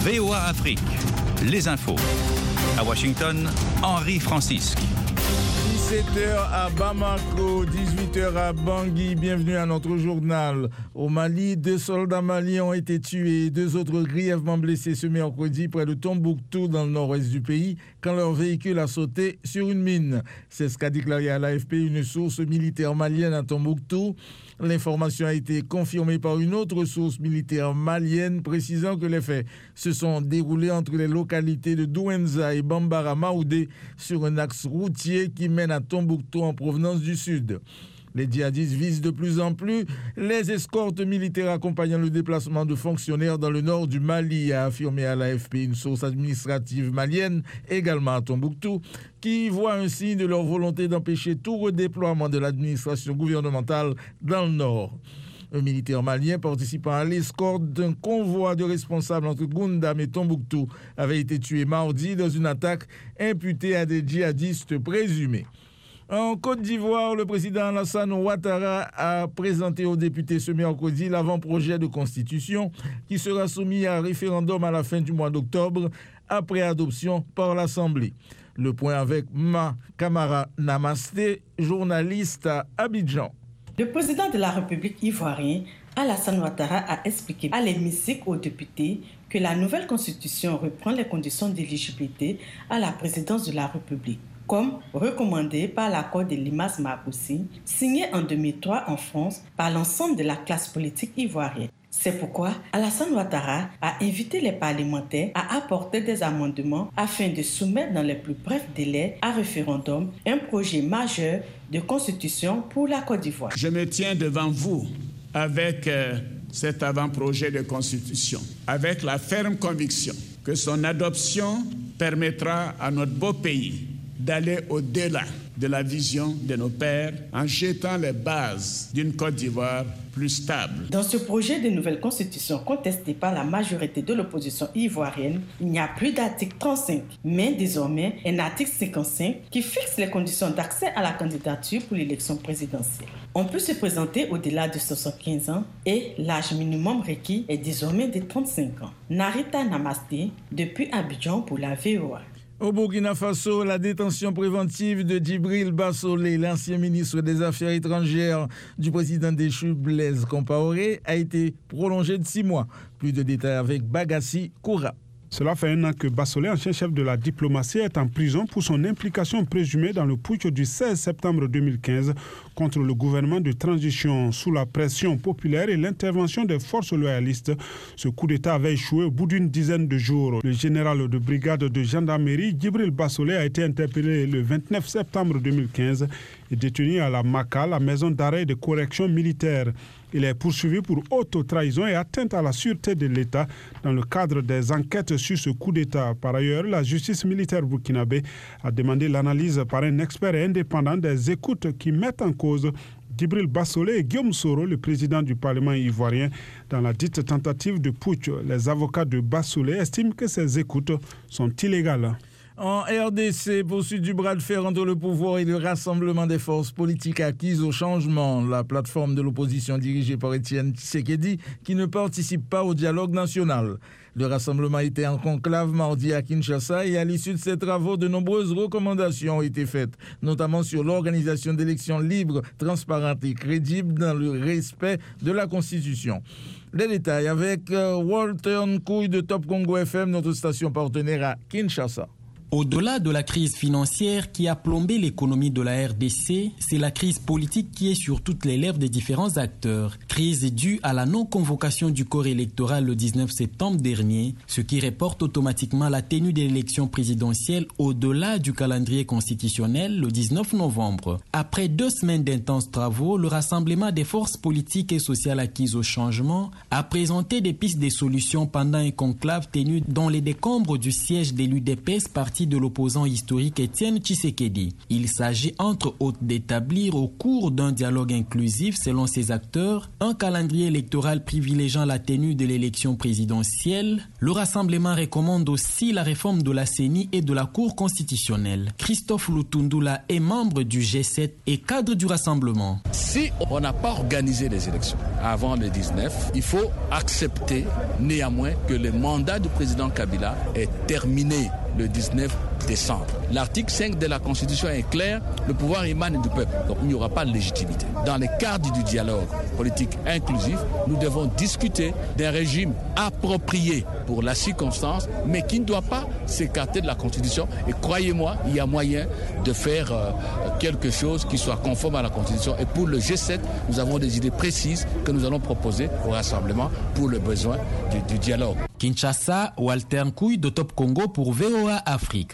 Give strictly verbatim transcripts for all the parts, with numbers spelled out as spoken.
V O A Afrique, les infos. À Washington, Henri Francisque. dix-sept heures à Bamako, dix-huit heures à Bangui. Bienvenue à notre journal. Au Mali, deux soldats maliens ont été tués et deux autres grièvement blessés ce mercredi près de Tombouctou, dans le nord-ouest du pays, quand leur véhicule a sauté sur une mine. C'est ce qu'a déclaré à l'A F P une source militaire malienne à Tombouctou. L'information a été confirmée par une autre source militaire malienne précisant que les faits se sont déroulés entre les localités de Douenza et Bambara Maoudé sur un axe routier qui mène à Tombouctou en provenance du sud. Les djihadistes visent de plus en plus les escortes militaires accompagnant le déplacement de fonctionnaires dans le nord du Mali, a affirmé à l'A F P une source administrative malienne, également à Tombouctou, qui voit un signe de leur volonté d'empêcher tout redéploiement de l'administration gouvernementale dans le nord. Un militaire malien participant à l'escorte d'un convoi de responsables entre Goundam et Tombouctou avait été tué mardi dans une attaque imputée à des djihadistes présumés. En Côte d'Ivoire, le président Alassane Ouattara a présenté aux députés ce mercredi l'avant-projet de constitution qui sera soumis à référendum à la fin du mois d'octobre après adoption par l'Assemblée. Le point avec Ma Camara Namasté, journaliste à Abidjan. Le président de la République ivoirienne, Alassane Ouattara, a expliqué à l'hémicycle aux députés que la nouvelle constitution reprend les conditions d'éligibilité à la présidence de la République, comme recommandé par l'accord de Limas-Maboussi, signé en deux mille trois en France par l'ensemble de la classe politique ivoirienne. C'est pourquoi Alassane Ouattara a invité les parlementaires à apporter des amendements afin de soumettre dans les plus brefs délais à référendum un projet majeur de constitution pour la Côte d'Ivoire. Je me tiens devant vous avec euh, cet avant-projet de constitution, avec la ferme conviction que son adoption permettra à notre beau pays d'aller au-delà de la vision de nos pères en jetant les bases d'une Côte d'Ivoire plus stable. Dans ce projet de nouvelle constitution contesté par la majorité de l'opposition ivoirienne, il n'y a plus d'article trente-cinq, mais désormais un article cinquante-cinq qui fixe les conditions d'accès à la candidature pour l'élection présidentielle. On peut se présenter au-delà de soixante-quinze ans et l'âge minimum requis est désormais de trente-cinq ans. Narita Namasté, depuis Abidjan pour la V O A. Au Burkina Faso, la détention préventive de Djibril Bassolé, l'ancien ministre des Affaires étrangères du président déchu Blaise Compaoré, a été prolongée de six mois. Plus de détails avec Bagassi Koura. Cela fait un an que Bassolé, ancien chef de la diplomatie, est en prison pour son implication présumée dans le putsch du seize septembre deux mille quinze contre le gouvernement de transition. Sous la pression populaire et l'intervention des forces loyalistes, ce coup d'État avait échoué au bout d'une dizaine de jours. Le général de brigade de gendarmerie, Djibril Bassolé, a été interpellé le vingt-neuf septembre deux mille quinze et détenu à la Maka, la maison d'arrêt et de correction militaire. Il est poursuivi pour haute trahison et atteinte à la sûreté de l'État dans le cadre des enquêtes sur ce coup d'État. Par ailleurs, la justice militaire burkinabé a demandé l'analyse par un expert indépendant des écoutes qui mettent en cause Djibril Bassolé et Guillaume Soro, le président du Parlement ivoirien, dans la dite tentative de putsch. Les avocats de Bassolé estiment que ces écoutes sont illégales. En R D C, poursuite du bras de fer entre le pouvoir et le rassemblement des forces politiques acquises au changement. La plateforme de l'opposition dirigée par Étienne Tshisekedi qui ne participe pas au dialogue national. Le rassemblement était en conclave mardi à Kinshasa et à l'issue de ces travaux, de nombreuses recommandations ont été faites, notamment sur l'organisation d'élections libres, transparentes et crédibles dans le respect de la Constitution. Les détails avec Walter Nkouy de Top Congo F M, notre station partenaire à Kinshasa. Au-delà de la crise financière qui a plombé l'économie de la R D C, c'est la crise politique qui est sur toutes les lèvres des différents acteurs. Crise due à la non-convocation du corps électoral le dix-neuf septembre dernier, ce qui reporte automatiquement la tenue de l'élection présidentielle au-delà du calendrier constitutionnel le dix-neuf novembre. Après deux semaines d'intenses travaux, le rassemblement des forces politiques et sociales acquises au changement a présenté des pistes de solutions pendant un conclave tenu dans les décombres du siège de l'U D P S parti de l'opposant historique Étienne Tshisekedi. Il s'agit entre autres d'établir au cours d'un dialogue inclusif selon ses acteurs un un calendrier électoral privilégiant la tenue de l'élection présidentielle, le Rassemblement recommande aussi la réforme de la C E N I et de la Cour constitutionnelle. Christophe Lutundula est membre du G sept et cadre du Rassemblement. Si on n'a pas organisé les élections avant le dix-neuf, il faut accepter néanmoins que le mandat du président Kabila est terminé le dix-neuf décembre. L'article cinq de la Constitution est clair, le pouvoir émane du peuple, donc il n'y aura pas de légitimité. Dans le cadre du dialogue politique inclusif, nous devons discuter d'un régime approprié pour la circonstance, mais qui ne doit pas s'écarter de la Constitution. Et croyez-moi, il y a moyen de faire euh, quelque chose qui soit conforme à la Constitution. Et pour le G sept, nous avons des idées précises que nous allons proposer au Rassemblement pour le besoin du, du dialogue. Kinshasa, Walter Nkouy de Top Congo pour V O A Afrique.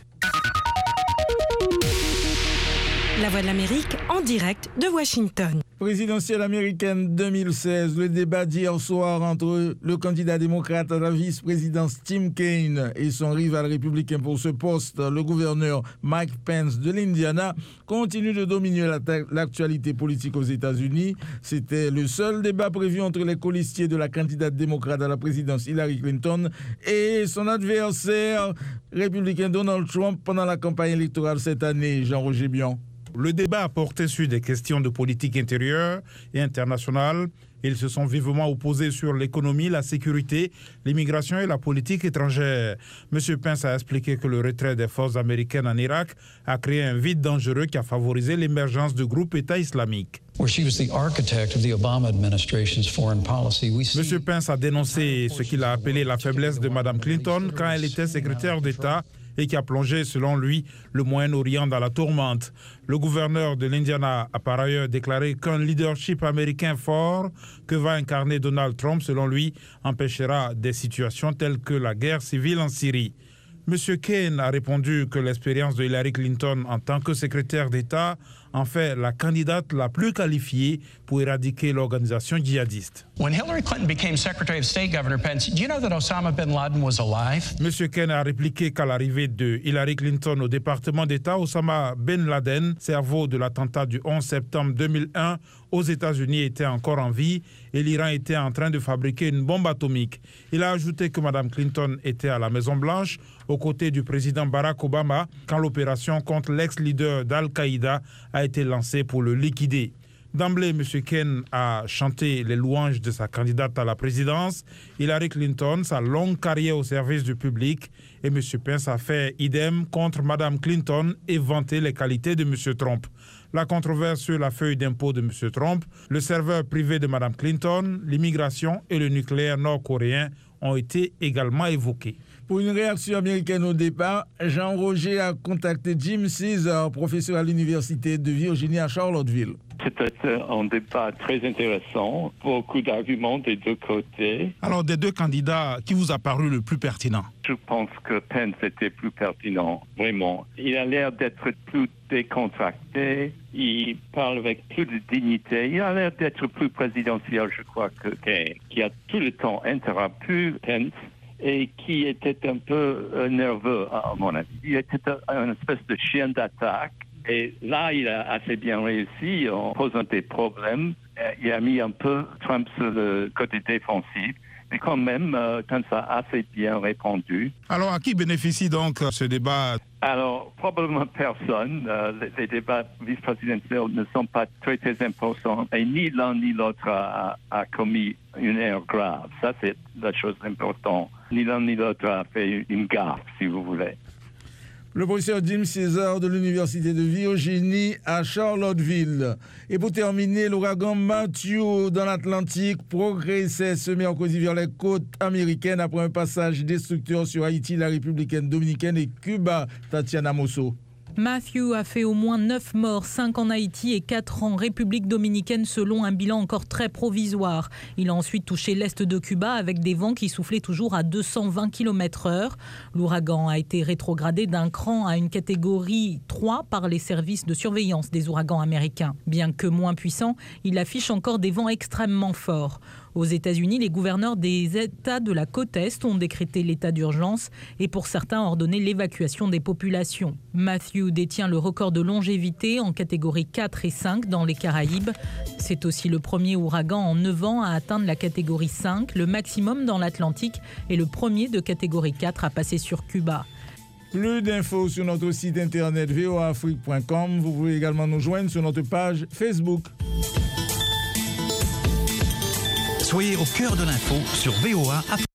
La Voix de l'Amérique en direct de Washington. Présidentielle américaine deux mille seize, le débat d'hier soir entre le candidat démocrate à la vice-présidence Tim Kaine et son rival républicain pour ce poste, le gouverneur Mike Pence de l'Indiana, continue de dominer l'actualité politique aux États-Unis. C'était le seul débat prévu entre les colistiers de la candidate démocrate à la présidence Hillary Clinton et son adversaire républicain Donald Trump pendant la campagne électorale cette année. Jean-Roger Bion. Le débat a porté sur des questions de politique intérieure et internationale. Ils se sont vivement opposés sur l'économie, la sécurité, l'immigration et la politique étrangère. M. Pence a expliqué que le retrait des forces américaines en Irak a créé un vide dangereux qui a favorisé l'émergence du groupe État islamique. M. Pence a dénoncé ce qu'il a appelé la faiblesse de Mme Clinton quand elle était secrétaire d'État et qui a plongé, selon lui, le Moyen-Orient dans la tourmente. Le gouverneur de l'Indiana a par ailleurs déclaré qu'un leadership américain fort que va incarner Donald Trump, selon lui, empêchera des situations telles que la guerre civile en Syrie. M. Kaine a répondu que l'expérience de Hillary Clinton en tant que secrétaire d'État en fait la candidate la plus qualifiée pour éradiquer l'organisation djihadiste. When Hillary Clinton became Secretary of State, Governor Pence, do you know that Osama bin Laden was alive? M. Kaine a répliqué qu'à l'arrivée de Hillary Clinton au département d'État, Osama bin Laden, cerveau de l'attentat du onze septembre deux mille un aux États-Unis, était encore en vie et l'Iran était en train de fabriquer une bombe atomique. Il a ajouté que Mme Clinton était à la Maison-Blanche aux côtés du président Barack Obama quand l'opération contre l'ex-leader d'Al-Qaïda a été lancée pour le liquider. D'emblée, M. Kaine a chanté les louanges de sa candidate à la présidence, Hillary Clinton, sa longue carrière au service du public, et M. Pence a fait idem contre Mme Clinton et vanté les qualités de M. Trump. La controverse sur la feuille d'impôt de M. Trump, le serveur privé de Mme Clinton, l'immigration et le nucléaire nord-coréen ont été également évoqués. Pour une réaction américaine au départ, Jean-Roger a contacté Jim Cesar, professeur à l'Université de Virginie à Charlottesville. C'était un débat très intéressant, beaucoup d'arguments des deux côtés. Alors, des deux candidats, qui vous a paru le plus pertinent? Je pense que Pence était plus pertinent, vraiment. Il a l'air d'être plus décontracté, il parle avec plus de dignité, il a l'air d'être plus présidentiel, je crois, que Kaine, qui a tout le temps interrompu Pence et qui était un peu euh, nerveux, à mon avis. Il était un, une espèce de chien d'attaque. Et là, il a assez bien réussi en posant des problèmes. Il a mis un peu Trump sur le côté défensif. Mais quand même, euh, Pence a assez bien répondu. Alors, à qui bénéficie donc ce débat? Alors, probablement personne. Euh, les, les débats vice-présidentiels ne sont pas très, très importants. Et ni l'un ni l'autre a, a commis une erreur grave. Ça, c'est la chose importante. Ni l'un ni l'autre a fait une gaffe, si vous voulez. Le professeur Jim Cesar de l'Université de Virginie à Charlottesville. Et pour terminer, l'ouragan Matthew dans l'Atlantique progressait ce mercredi vers les côtes américaines après un passage destructeur sur Haïti, la République dominicaine et Cuba. Tatiana Mosso. Matthew a fait au moins neuf morts, cinq en Haïti et quatre en République dominicaine selon un bilan encore très provisoire. Il a ensuite touché l'est de Cuba avec des vents qui soufflaient toujours à deux cent vingt kilomètres heure. L'ouragan a été rétrogradé d'un cran à une catégorie trois par les services de surveillance des ouragans américains. Bien que moins puissant, il affiche encore des vents extrêmement forts. Aux États-Unis, les gouverneurs des États de la côte Est ont décrété l'état d'urgence et pour certains ordonné l'évacuation des populations. Matthew détient le record de longévité en catégorie quatre et cinq dans les Caraïbes. C'est aussi le premier ouragan en neuf ans à atteindre la catégorie cinq, le maximum dans l'Atlantique, et le premier de catégorie quatre à passer sur Cuba. Plus d'infos sur notre site internet v o a afrique point com. Vous pouvez également nous joindre sur notre page Facebook. Soyez au cœur de l'info sur V O A Afrique.